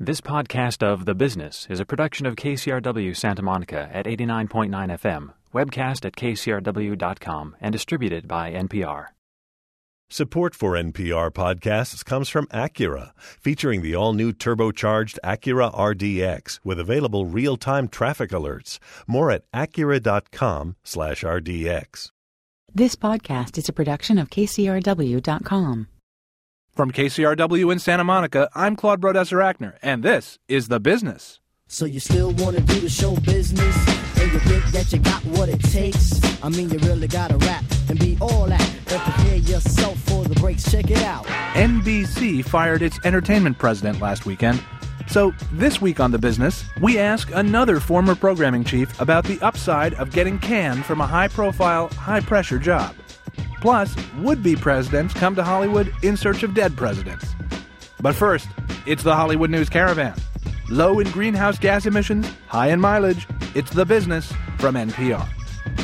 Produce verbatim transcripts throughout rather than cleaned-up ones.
This podcast of The Business is a production of K C R W Santa Monica at eighty-nine point nine F M, webcast at k c r w dot com, and distributed by N P R. Support for N P R podcasts comes from Acura, featuring the all-new turbocharged Acura R D X with available real-time traffic alerts. More at acura.com slash RDX. This podcast is a production of K C R W dot com. From K C R W in Santa Monica, I'm Claude Brodesser-Achner, and this is The Business. So you still want to do the show business? And you think that you got what it takes? I mean, you really got to rap and be all that. But prepare yourself for the breaks. Check it out. N B C fired its entertainment president last weekend. So this week on The Business, we ask another former programming chief about the upside of getting canned from a high-profile, high-pressure job. Plus, would-be presidents come to Hollywood in search of dead presidents. But first, it's the Hollywood News Caravan. Low in greenhouse gas emissions, high in mileage, it's The Business from N P R.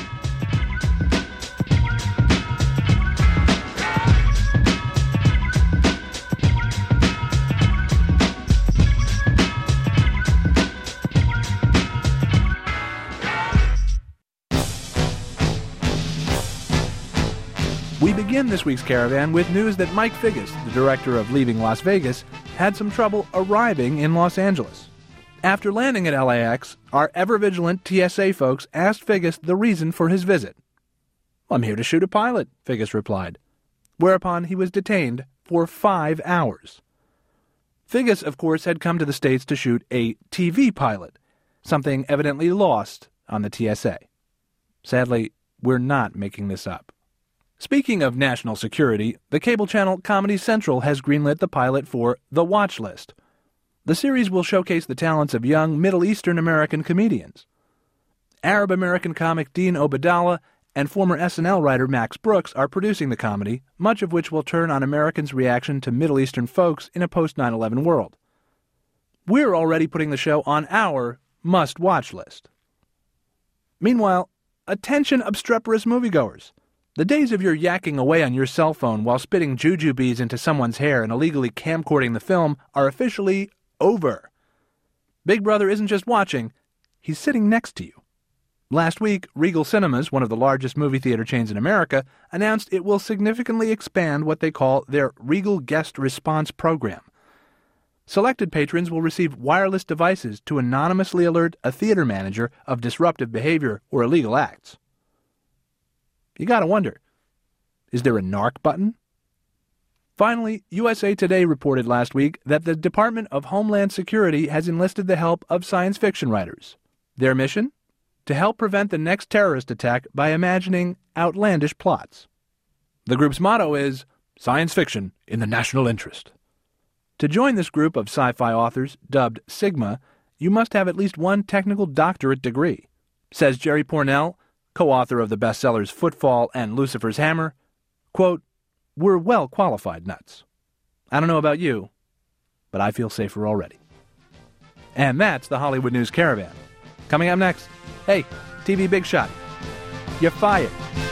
We begin this week's caravan with news that Mike Figgis, the director of Leaving Las Vegas, had some trouble arriving in Los Angeles. After landing at L A X, our ever-vigilant T S A folks asked Figgis the reason for his visit. "I'm here to shoot a pilot," Figgis replied, whereupon he was detained for five hours. Figgis, of course, had come to the States to shoot a T V pilot, something evidently lost on the T S A. Sadly, we're not making this up. Speaking of national security, the cable channel Comedy Central has greenlit the pilot for The Watch List. The series will showcase the talents of young Middle Eastern American comedians. Arab-American comic Dean Obadallah and former S N L writer Max Brooks are producing the comedy, much of which will turn on Americans' reaction to Middle Eastern folks in a post nine eleven world. We're already putting the show on our must-watch list. Meanwhile, attention obstreperous moviegoers. The days of your yakking away on your cell phone while spitting jujubes into someone's hair and illegally camcording the film are officially over. Big Brother isn't just watching, he's sitting next to you. Last week, Regal Cinemas, one of the largest movie theater chains in America, announced it will significantly expand what they call their Regal Guest Response Program. Selected patrons will receive wireless devices to anonymously alert a theater manager of disruptive behavior or illegal acts. You gotta wonder, is there a narc button? Finally, U S A Today reported last week that the Department of Homeland Security has enlisted the help of science fiction writers. Their mission? To help prevent the next terrorist attack by imagining outlandish plots. The group's motto is, Science Fiction in the National Interest. To join this group of sci-fi authors, dubbed Sigma, you must have at least one technical doctorate degree. Says Jerry Pournelle, co-author of the bestsellers Footfall and Lucifer's Hammer, quote, "We're well-qualified nuts. I don't know about you, but I feel safer already." And that's the Hollywood News Caravan. Coming up next, hey, T V Big Shot, you're fired.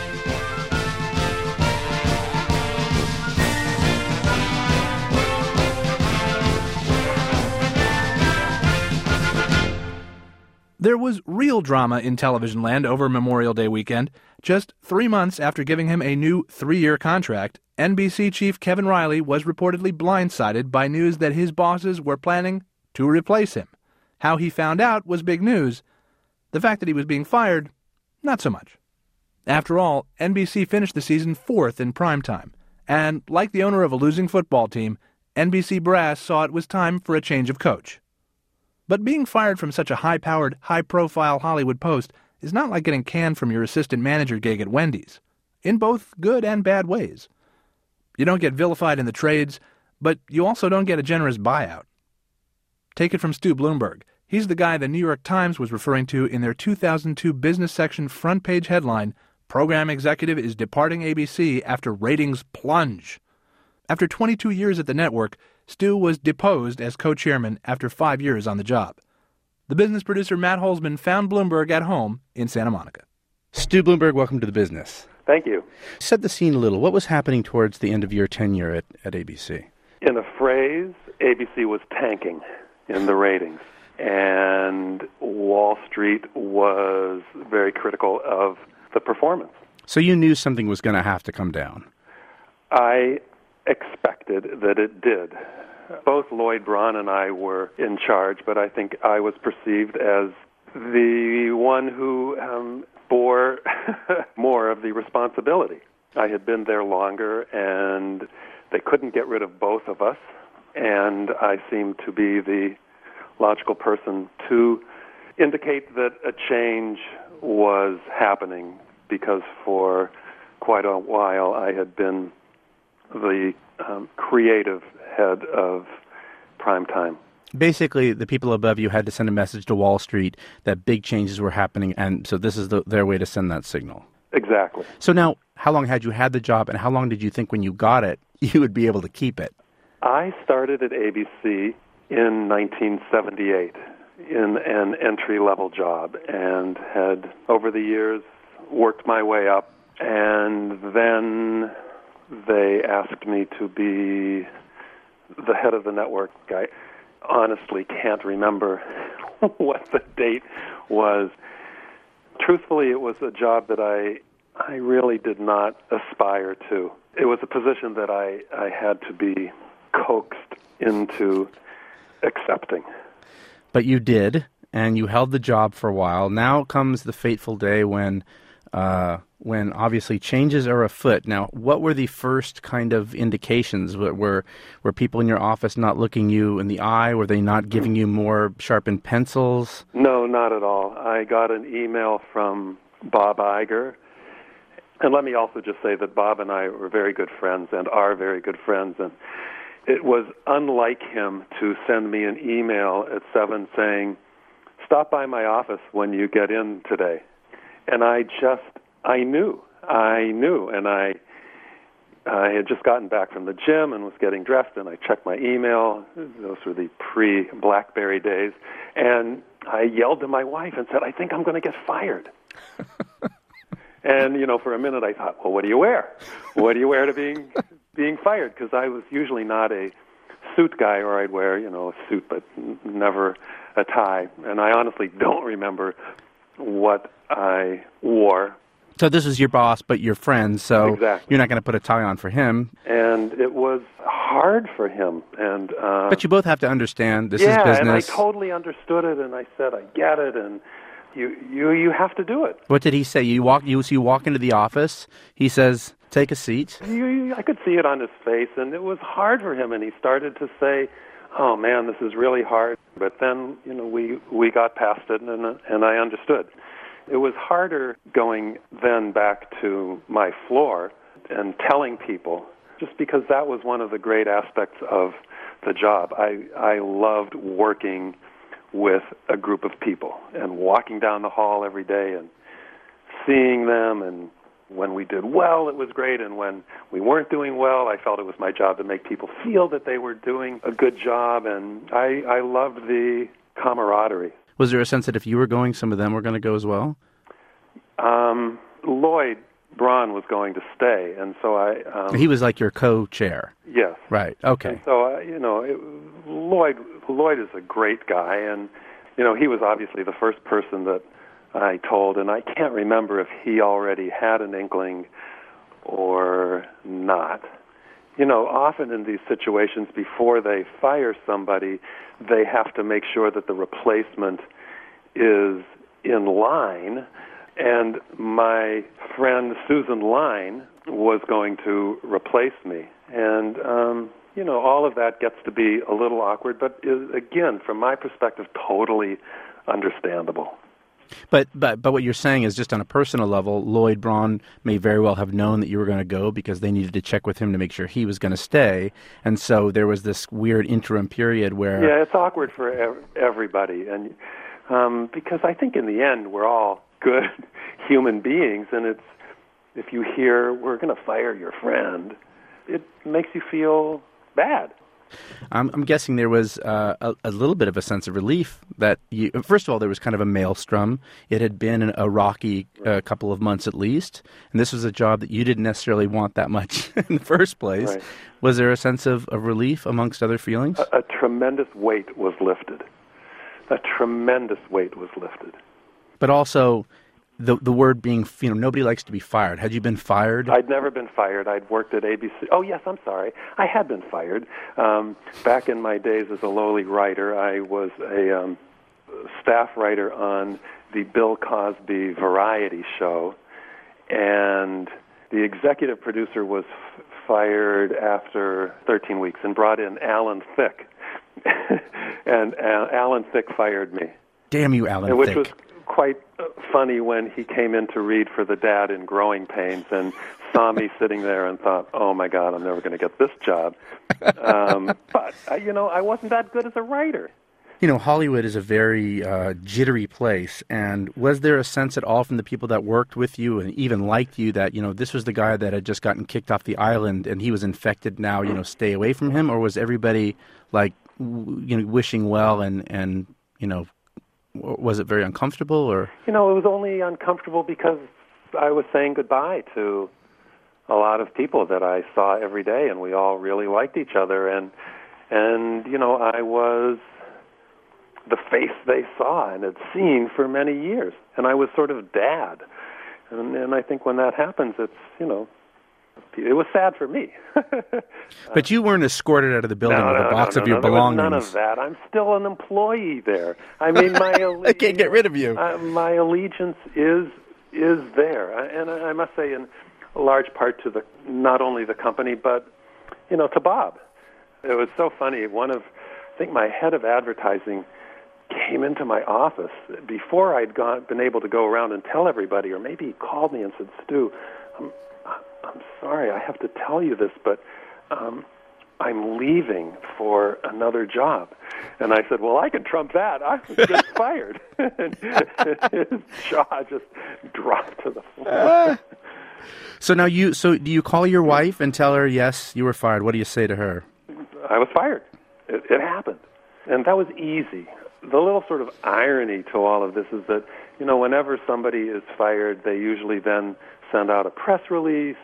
There was real drama in television land over Memorial Day weekend. Just three months after giving him a new three-year contract, N B C chief Kevin Reilly was reportedly blindsided by news that his bosses were planning to replace him. How he found out was big news. The fact that he was being fired, not so much. After all, N B C finished the season fourth in primetime, and like the owner of a losing football team, N B C brass saw it was time for a change of coach. But being fired from such a high-powered, high-profile Hollywood post is not like getting canned from your assistant manager gig at Wendy's, in both good and bad ways. You don't get vilified in the trades, but you also don't get a generous buyout. Take it from Stu Bloomberg. He's the guy the New York Times was referring to in their two thousand two business section front-page headline, "Program Executive is Departing A B C After Ratings Plunge." After twenty-two years at the network, Stu was deposed as co-chairman after five years on the job. The business producer Matt Holzman found Bloomberg at home in Santa Monica. Stu Bloomberg, welcome to The Business. Thank you. Set the scene a little. What was happening towards the end of your tenure at, at A B C? In a phrase, A B C was tanking. in the ratings. And Wall Street was very critical of the performance. So you knew something was going to have to come down. I expected that it did. Both Lloyd Braun and I were in charge, but I think I was perceived as the one who um, bore more of the responsibility. I had been there longer, and they couldn't get rid of both of us, and I seemed to be the logical person to indicate that a change was happening, because for quite a while I had been the um, creative head of primetime. Basically, the people above you had to send a message to Wall Street that big changes were happening, and so this is the, their way to send that signal. Exactly. So now, how long had you had the job, and how long did you think when you got it, you would be able to keep it? I started at A B C in nineteen seventy-eight in an entry-level job and had, over the years, worked my way up, and then they asked me to be the head of the network. I honestly can't remember what the date was. Truthfully, it was a job that I I really did not aspire to. It was a position that I, I had to be coaxed into accepting. But you did, and you held the job for a while. Now comes the fateful day when uh, when obviously changes are afoot. Now, what were the first kind of indications? Were, were people in your office not looking you in the eye? Were they not giving you more sharpened pencils? No, not at all. I got an email from Bob Iger. And let me also just say that Bob and I were very good friends and are very good friends. And it was unlike him to send me an email at seven saying, "Stop by my office when you get in today." And I just, I knew, I knew, and I I had just gotten back from the gym and was getting dressed, and I checked my email. Those were the pre-BlackBerry days. And I yelled to my wife and said, "I think I'm going to get fired." And, you know, for a minute I thought, well, what do you wear? What do you wear to being being fired? Because I was usually not a suit guy, or I'd wear, you know, a suit but n- never a tie. And I honestly don't remember what I wore. So this is your boss, but your friend, so exactly. You're not going to put a tie on for him. And it was hard for him. And uh, But you both have to understand this yeah, is business. And I totally understood it, and I said, I get it, and you you you have to do it. What did he say? You walk you so you walk into the office, he says, "Take a seat." You, you, I could see it on his face, and it was hard for him, and he started to say, "Oh man, this is really hard." But then, you know, we we got past it, and and I understood. It was harder going then back to my floor and telling people, just because that was one of the great aspects of the job. I I loved working with a group of people and walking down the hall every day and seeing them, and when we did well, it was great, and when we weren't doing well, I felt it was my job to make people feel that they were doing a good job, and I, I loved the camaraderie. Was there a sense that if you were going, some of them were going to go as well? Um, Lloyd Braun was going to stay, and so I... Um, he was like your co-chair. Yes. Right, okay. And so, uh, you know, it, Lloyd Lloyd is a great guy, and, you know, he was obviously the first person that I told, and I can't remember if he already had an inkling or not. You know, often in these situations, before they fire somebody, they have to make sure that the replacement is in line. And my friend Susan Line was going to replace me. And, um, you know, all of that gets to be a little awkward, but is, again, from my perspective, totally understandable. But, but but what you're saying is, just on a personal level, Lloyd Braun may very well have known that you were going to go because they needed to check with him to make sure he was going to stay. And so there was this weird interim period where... Yeah, it's awkward for ev- everybody. And um, because I think in the end we're all good human beings, and it's if you hear, we're going to fire your friend, it makes you feel bad. I'm, I'm guessing there was uh, a, a little bit of a sense of relief that you, first of all, there was kind of a maelstrom. It had been a rocky uh, couple of months at least, and this was a job that you didn't necessarily want that much in the first place. Right. Was there a sense of, of relief amongst other feelings? A, a tremendous weight was lifted. A tremendous weight was lifted. But also, the the word being, you know, nobody likes to be fired. Had you been fired? I'd never been fired. I'd worked at A B C. Oh, yes, I'm sorry. I had been fired. Um, back in my days as a lowly writer, I was a um, staff writer on the Bill Cosby variety show, and the executive producer was f- fired after thirteen weeks and brought in Alan Thicke. and uh, Alan Thicke fired me. Damn you, Alan and which Thicke. was quite funny when he came in to read for the dad in Growing Pains and saw me sitting there and thought, oh, my God, I'm never going to get this job. Um, but, uh, you know, I wasn't that good as a writer. You know, Hollywood is a very uh, jittery place, and was there a sense at all from the people that worked with you and even liked you that, you know, this was the guy that had just gotten kicked off the island and he was infected now, you know, stay away from him? Or was everybody, like, w- you know, wishing well and, and you know, was it very uncomfortable? Or You know, it was only uncomfortable because I was saying goodbye to a lot of people that I saw every day, and we all really liked each other. And, and you know, I was the face they saw and had seen for many years. And I was sort of dad. And, and I think when that happens, it's, you know, it was sad for me. But you weren't escorted out of the building no, with no, a box no, of no, your no, belongings. There was none of that. I'm still an employee there. I mean, my alle- I can't get rid of you. Uh, my allegiance is is there, and I must say, in a large part to the not only the company, but you know, to Bob. It was so funny. One of, I think, my head of advertising came into my office before I'd gone, been able to go around and tell everybody, or maybe he called me and said, Stu, I'm, I'm sorry, I have to tell you this, but um, I'm leaving for another job. And I said, well, I can trump that. I was just fired. And his jaw just dropped to the floor. So now you, so do you call your wife and tell her, yes, you were fired? What do you say to her? I was fired. It, it happened. And that was easy. The little sort of irony to all of this is that, you know, whenever somebody is fired, they usually then send out a press release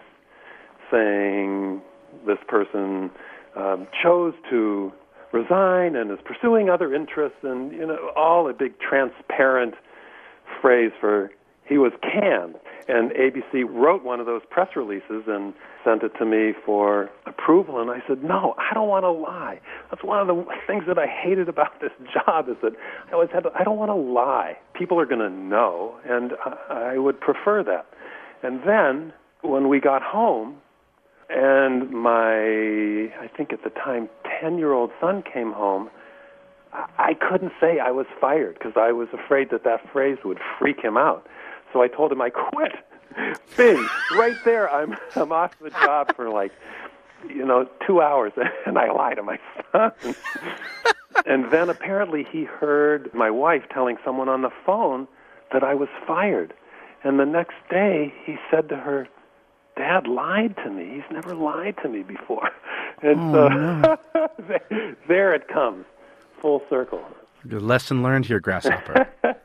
saying this person um, chose to resign and is pursuing other interests, and, you know, all a big transparent phrase for he was canned. And A B C wrote one of those press releases and sent it to me for approval, and I said, no, I don't want to lie. That's one of the things that I hated about this job is that I always had to, I don't want to lie. People are going to know, and I, I would prefer that. And then when we got home, and my, I think at the time, ten-year-old son came home, I couldn't say I was fired because I was afraid that that phrase would freak him out. So I told him I quit. Bing, right there, I'm I'm off the job for like, you know, two hours, and I lied to my son. And then apparently he heard my wife telling someone on the phone that I was fired. And the next day he said to her, Dad lied to me. He's never lied to me before. And oh, so no. there, there it comes, full circle. Good lesson learned here, Grasshopper.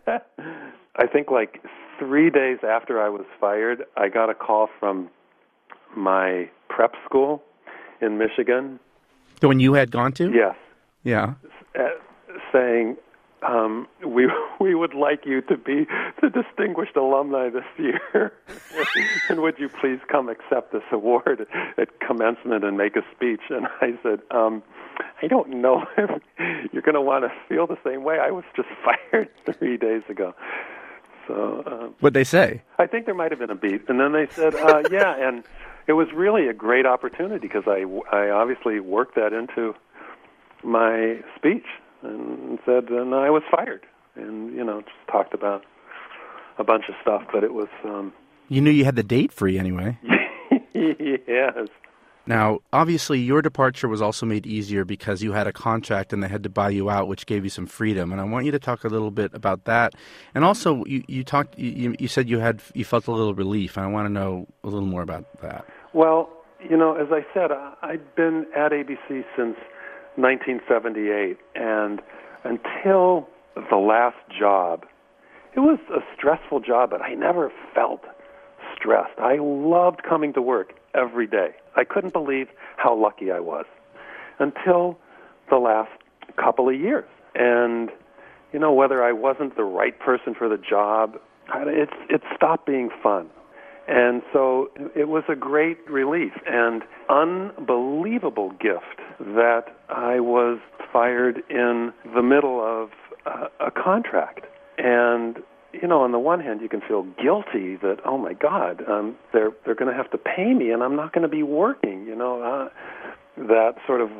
I think like three days after I was fired, I got a call from my prep school in Michigan. The one you had gone to? Yes. Yeah. Uh, saying, um, we we would like you to be the distinguished alumni this year. And would you please come accept this award at commencement and make a speech? And I said, um, I don't know if you're going to want to feel the same way. I was just fired three days ago. So uh, what'd they say? I think there might have been a beat. And then they said, uh, yeah, and it was really a great opportunity because I, I obviously worked that into my speech and said, and I was fired. And, you know, just talked about a bunch of stuff, but it was... Um, you knew you had the date free anyway. Yes. Now, obviously, your departure was also made easier because you had a contract and they had to buy you out, which gave you some freedom. And I want you to talk a little bit about that. And also, you, you talked. You, you said you had you felt a little relief, and I want to know a little more about that. Well, you know, as I said, I, I'd been at A B C since nineteen seventy-eight, and until the last job, it was a stressful job, but I never felt stressed. I loved coming to work every day. I couldn't believe how lucky I was until the last couple of years. And, you know, whether I wasn't the right person for the job, it's it stopped being fun. And so it was a great relief and unbelievable gift that I was fired in the middle of a, a contract. And, you know, on the one hand, you can feel guilty that, oh, my God, um, they're they're going to have to pay me and I'm not going to be working, you know. Uh, that sort of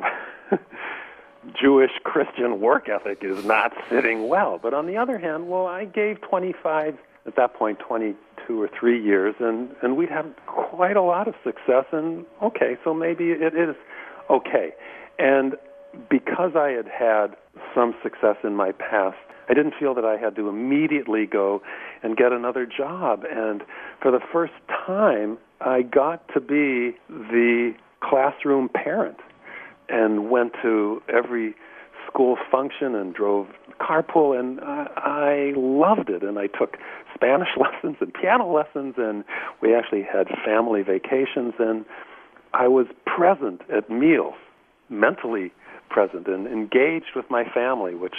Jewish Christian work ethic is not sitting well. But on the other hand, well, I gave twenty-five, at that point, twenty-two or three years, and, and we'd had quite a lot of success, and okay, so maybe it is okay. And because I had had some success in my past, I didn't feel that I had to immediately go and get another job. And for the first time, I got to be the classroom parent and went to every school function and drove carpool, and I, I loved it. And I took Spanish lessons and piano lessons, and we actually had family vacations, and I was present at meals, mentally present and engaged with my family, which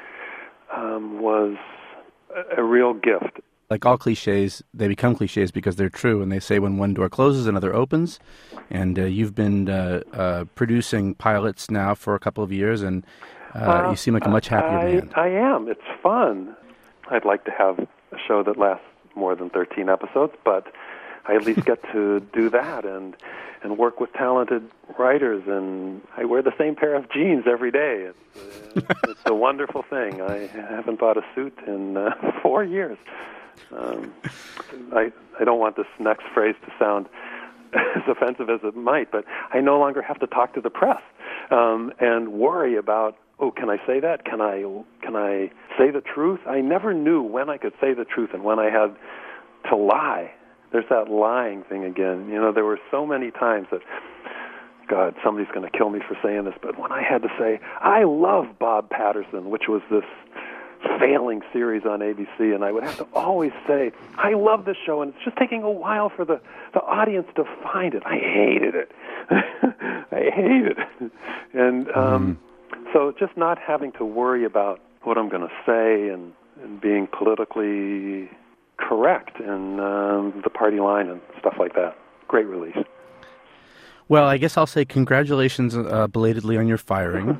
um, was a, a real gift. Like all cliches, they become cliches because they're true, and they say when one door closes, another opens. And uh, you've been uh, uh, producing pilots now for a couple of years, and uh, uh, you seem like a much happier I, man. I am. It's fun. I'd like to have a show that lasts more than thirteen episodes, but I at least get to do that and and work with talented writers, and I wear the same pair of jeans every day. It's, uh, it's a wonderful thing. I haven't bought a suit in uh, four years. Um, I I don't want this next phrase to sound as offensive as it might, but I no longer have to talk to the press um, and worry about, oh, can I say that? Can I can I say the truth? I never knew when I could say the truth and when I had to lie. There's that lying thing again. You know, there were so many times that, God, somebody's going to kill me for saying this, but when I had to say, I love Bob Patterson, which was this failing series on A B C, and I would have to always say, I love this show, and it's just taking a while for the, the audience to find it. I hated it. I hated it. And um, mm-hmm. so just not having to worry about what I'm going to say and, and being politically correct in um, the party line and stuff like that. Great release. Well, I guess I'll say congratulations uh, belatedly on your firing.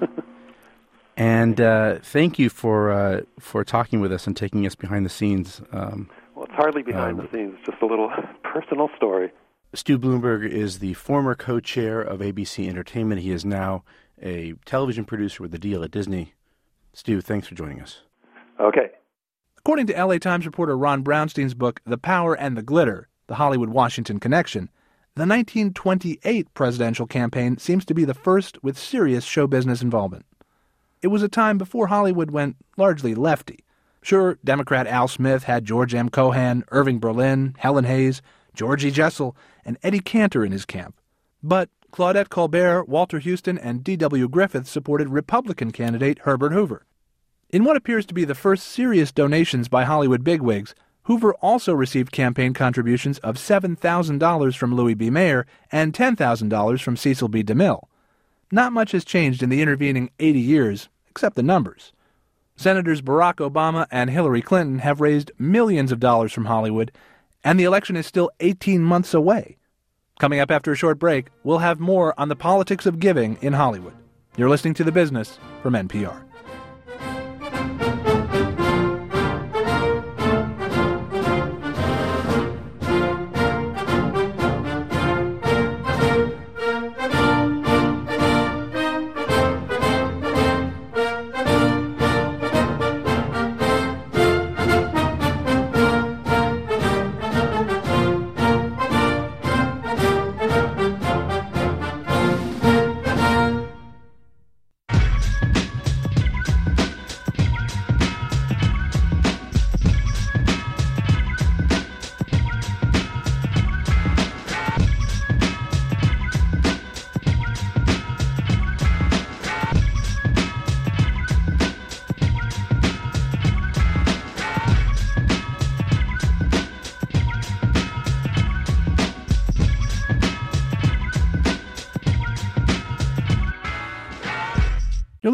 And uh, thank you for uh, for talking with us and taking us behind the scenes. Um, well, it's hardly behind uh, the scenes. It's just a little personal story. Stu Blumberg is the former co-chair of A B C Entertainment. He is now a television producer with a deal at Disney. Stu, thanks for joining us. Okay. According to L A Times reporter Ron Brownstein's book, The Power and the Glitter, The Hollywood-Washington Connection, the nineteen twenty-eight presidential campaign seems to be the first with serious show business involvement. It was a time before Hollywood went largely lefty. Sure, Democrat Al Smith had George M. Cohan, Irving Berlin, Helen Hayes, Georgie Jessel, and Eddie Cantor in his camp. But Claudette Colbert, Walter Houston, and D W Griffith supported Republican candidate Herbert Hoover. In what appears to be the first serious donations by Hollywood bigwigs, Hoover also received campaign contributions of seven thousand dollars from Louis B. Mayer and ten thousand dollars from Cecil B. DeMille. Not much has changed in the intervening eighty years, except the numbers. Senators Barack Obama and Hillary Clinton have raised millions of dollars from Hollywood, and the election is still eighteen months away. Coming up after a short break, we'll have more on the politics of giving in Hollywood. You're listening to The Business from N P R.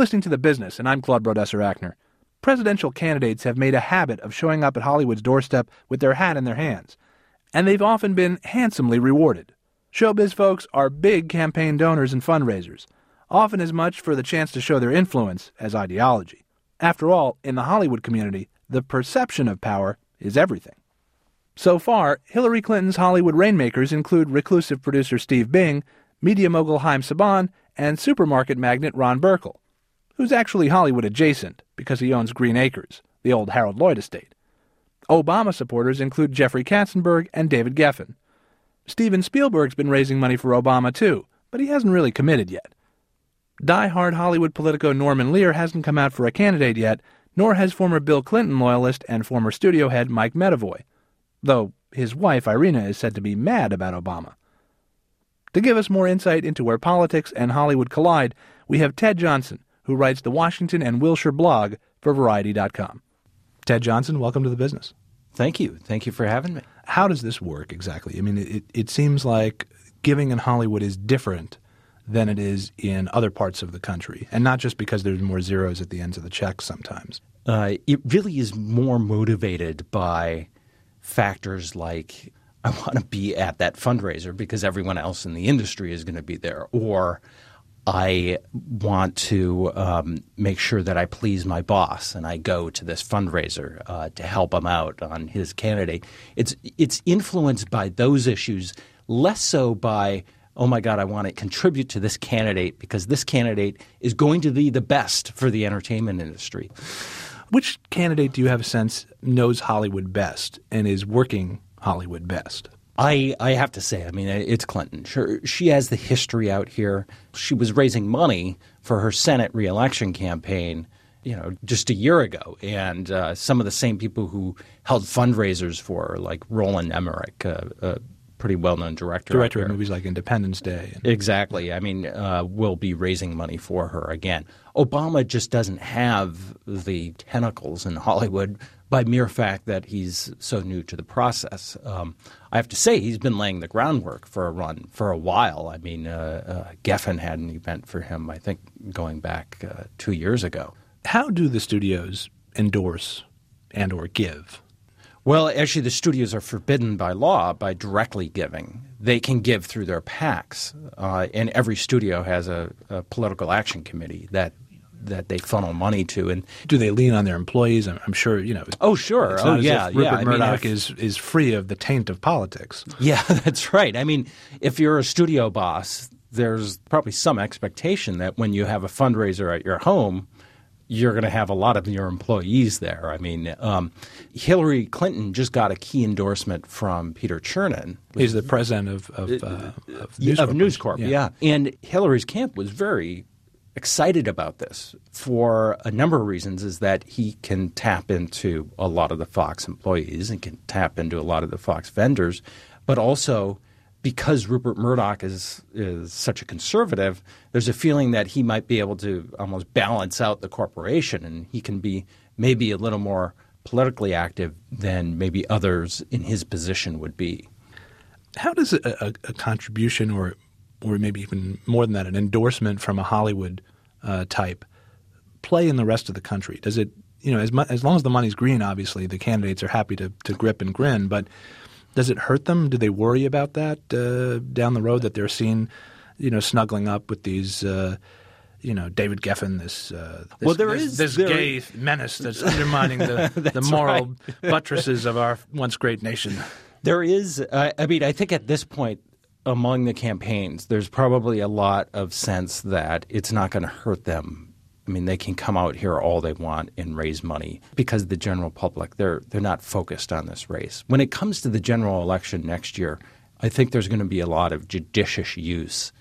listening to The Business, and I'm Claude Brodesser-Achner. Presidential candidates have made a habit of showing up at Hollywood's doorstep with their hat in their hands, and they've often been handsomely rewarded. Showbiz folks are big campaign donors and fundraisers, often as much for the chance to show their influence as ideology. After all, in the Hollywood community, the perception of power is everything. So far, Hillary Clinton's Hollywood rainmakers include reclusive producer Steve Bing, media mogul Haim Saban, and supermarket magnate Ron Burkle, who's actually Hollywood adjacent because he owns Green Acres, the old Harold Lloyd estate. Obama supporters include Jeffrey Katzenberg and David Geffen. Steven Spielberg's been raising money for Obama too, but he hasn't really committed yet. Die-hard Hollywood politico Norman Lear hasn't come out for a candidate yet, nor has former Bill Clinton loyalist and former studio head Mike Medavoy, though his wife Irina is said to be mad about Obama. To give us more insight into where politics and Hollywood collide, we have Ted Johnson, who writes the Washington and Wilshire blog for Variety dot com. Ted Johnson, welcome to The Business. Thank you. Thank you for having me. How does this work exactly? I mean, it, it seems like giving in Hollywood is different than it is in other parts of the country, and not just because there's more zeros at the ends of the checks sometimes. Uh, it really is more motivated by factors like I want to be at that fundraiser because everyone else in the industry is going to be there, or I want to um, make sure that I please my boss and I go to this fundraiser uh, to help him out on his candidate. It's it's influenced by those issues, less so by, oh my God, I want to contribute to this candidate because this candidate is going to be the best for the entertainment industry. Which candidate do you have a sense knows Hollywood best and is working Hollywood best? I, I have to say, I mean, it's Clinton. Sure, she has the history out here. She was raising money for her Senate reelection campaign, you know, just a year ago. And uh, some of the same people who held fundraisers for her, like Roland Emmerich, uh, a pretty well-known director. Director of movies like Independence Day. And exactly. I mean, uh, will be raising money for her again. Obama just doesn't have the tentacles in Hollywood by mere fact that he's so new to the process. Um, I have to say he's been laying the groundwork for a run for a while. I mean, uh, uh, Geffen had an event for him, I think, going back uh, two years ago. How do the studios endorse and or give? Well, actually, the studios are forbidden by law by directly giving. They can give through their PACs, uh, and every studio has a, a political action committee that that they funnel money to. And do they lean on their employees? I'm, I'm sure, you know. Oh, sure. It's oh, not as yeah. if Rupert yeah. I Murdoch mean, if, is is free of the taint of politics. Yeah, that's right. I mean, if you're a studio boss, there's probably some expectation that when you have a fundraiser at your home, you're going to have a lot of your employees there. I mean, um, Hillary Clinton just got a key endorsement from Peter Chernin. He's the president of of, uh, of News of Corp. News Corp, yeah. yeah. And Hillary's camp was very excited about this for a number of reasons. Is that he can tap into a lot of the Fox employees and can tap into a lot of the Fox vendors, but also because Rupert Murdoch is is such a conservative, there's a feeling that he might be able to almost balance out the corporation, and he can be maybe a little more politically active than maybe others in his position would be. How does a, a, a contribution or or maybe even more than that, an endorsement from a Hollywood uh, type play in the rest of the country? Does it, you know, as, mu- as long as the money's green, obviously the candidates are happy to, to grip and grin, but does it hurt them? Do they worry about that uh, down the road, that they're seen, you know, snuggling up with these, uh, you know, David Geffen, this uh, this, well, there this, is, this there gay is. menace that's undermining the, the moral right. buttresses of our once great nation? There is. Uh, I mean, I think at this point among the campaigns, there's probably a lot of sense that it's not going to hurt them. I mean, they can come out here all they want and raise money because the general public, they're they're not focused on this race. When it comes to the general election next year, I think there's going to be a lot of judicious use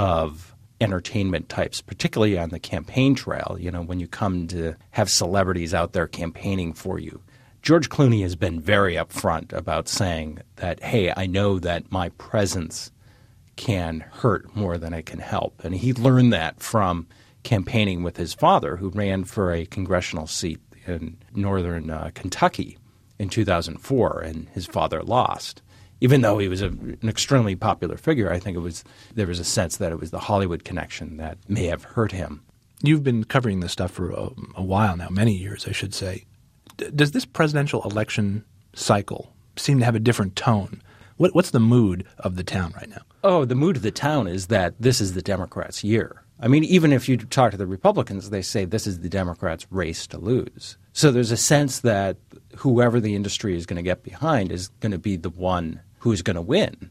of entertainment types, particularly on the campaign trail. You know, when you come to have celebrities out there campaigning for you. George Clooney has been very upfront about saying that, hey, I know that my presence can hurt more than it can help. And he learned that from campaigning with his father, who ran for a congressional seat in northern uh, Kentucky in two thousand four, and his father lost. Even though he was a, an extremely popular figure, I think it was there was a sense that it was the Hollywood connection that may have hurt him. You've been covering this stuff for a, a while now, many years, I should say. D- does this presidential election cycle seem to have a different tone? What, what's the mood of the town right now? Oh, the mood of the town is that this is the Democrats' year. I mean, even if you talk to the Republicans, they say this is the Democrats' race to lose. So there's a sense that whoever the industry is going to get behind is going to be the one who's going to win.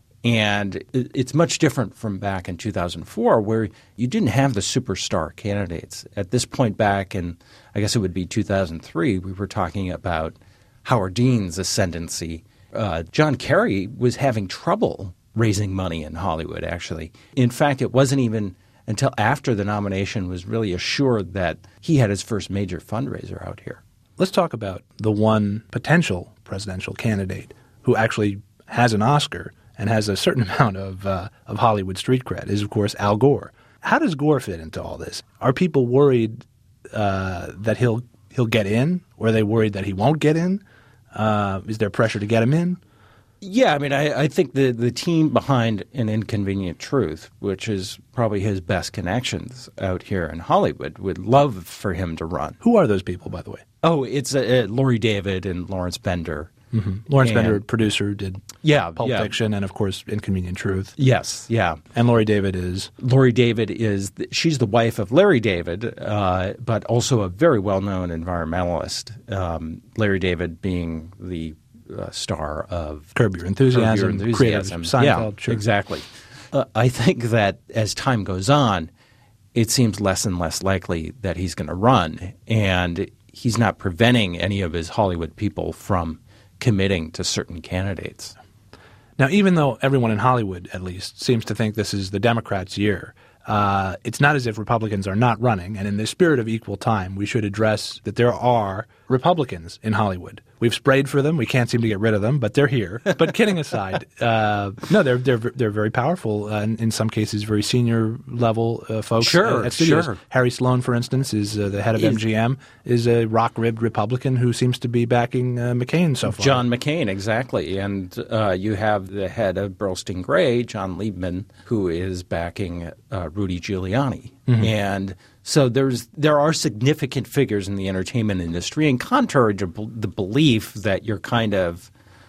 And it's much different from back in two thousand four, where you didn't have the superstar candidates. At this point back in, I guess it would be two thousand three, we were talking about Howard Dean's ascendancy. Uh, John Kerry was having trouble raising money in Hollywood, actually. In fact, it wasn't even until after the nomination was really assured that he had his first major fundraiser out here. Let's talk about the one potential presidential candidate who actually has an Oscar and has a certain amount of uh, of Hollywood street cred, is, of course, Al Gore. How does Gore fit into all this? Are people worried uh, that he'll he'll get in, or are they worried that he won't get in? Uh, is there pressure to get him in? Yeah, I mean, I, I think the, the team behind An Inconvenient Truth, which is probably his best connections out here in Hollywood, would love for him to run. Who are those people, by the way? Oh, it's uh, uh, Laurie David and Lawrence Bender. Mm-hmm. Lawrence and, Bender, producer, did yeah, Pulp yeah. Fiction and, of course, Inconvenient Truth. Yes, yeah. And Laurie David is? Laurie David is – she's the wife of Larry David, uh, but also a very well-known environmentalist. Um, Larry David being the uh, star of Curb Your Enthusiasm, Curb Your Enthusiasm. creator of Seinfeld. Yeah, sure. exactly. Uh, I think that as time goes on, it seems less and less likely that he's going to run, and he's not preventing any of his Hollywood people from committing to certain candidates. Now, even though everyone in Hollywood, at least, seems to think this is the Democrats' year, uh, it's not as if Republicans are not running. And in the spirit of equal time, we should address that there are Republicans in Hollywood. We've sprayed for them. We can't seem to get rid of them, but they're here. But kidding aside, uh, no, they're they're they're very powerful, uh, and in some cases, very senior level uh, folks. Sure, uh, at studios. sure. Harry Sloan, for instance, is uh, the head of Is, M G M, is a rock-ribbed Republican who seems to be backing uh, McCain so far. John McCain, exactly. And uh, you have the head of Burlstein Gray, John Liebman, who is backing uh, Rudy Giuliani. Mm-hmm. And so there's there are significant figures in the entertainment industry, and contrary to b- the belief that you're kind of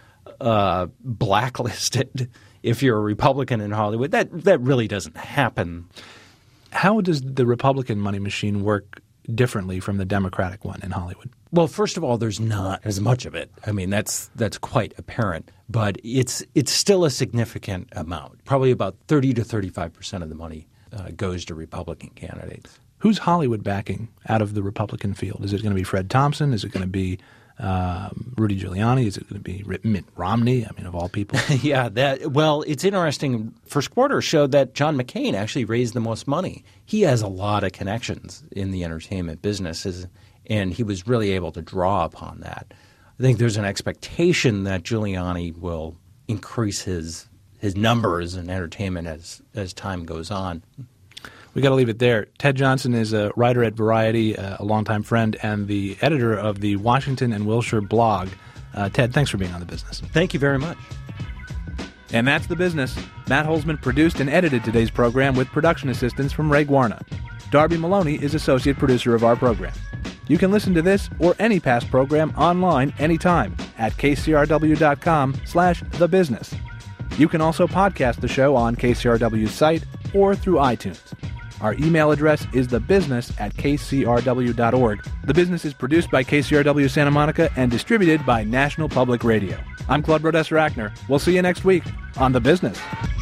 uh, blacklisted if you're a Republican in Hollywood, that that really doesn't happen. How does the Republican money machine work differently from the Democratic one in Hollywood? Well, first of all, there's not as much of it. I mean, that's that's quite apparent, but it's it's still a significant amount. Probably about thirty to thirty-five percent of the money uh, goes to Republican candidates. Who's Hollywood backing out of the Republican field? Is it going to be Fred Thompson? Is it going to be um, Rudy Giuliani? Is it going to be Mitt Romney? I mean, of all people. yeah, that well, it's interesting. First quarter showed that John McCain actually raised the most money. He has a lot of connections in the entertainment business, and he was really able to draw upon that. I think there's an expectation that Giuliani will increase his his numbers in entertainment as as time goes on. We got to leave it there. Ted Johnson is a writer at Variety, uh, a longtime friend, and the editor of the Washington and Wilshire blog. Uh, Ted, thanks for being on The Business. Thank you very much. And that's The Business. Matt Holzman produced and edited today's program with production assistance from Ray Guarna. Darby Maloney is associate producer of our program. You can listen to this or any past program online anytime at kcrw.com slash thebusiness. You can also podcast the show on K C R W's site or through iTunes. Our email address is thebusiness at k c r w dot org. The Business is produced by K C R W Santa Monica and distributed by National Public Radio. I'm Claude Brodesser-Achner. We'll see you next week on The Business.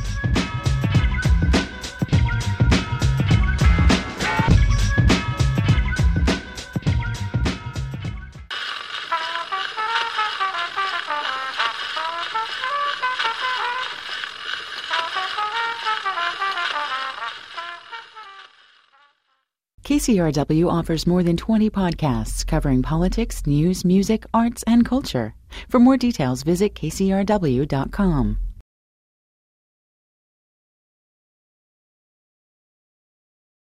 K C R W offers more than twenty podcasts covering politics, news, music, arts, and culture. For more details, visit k c r w dot com.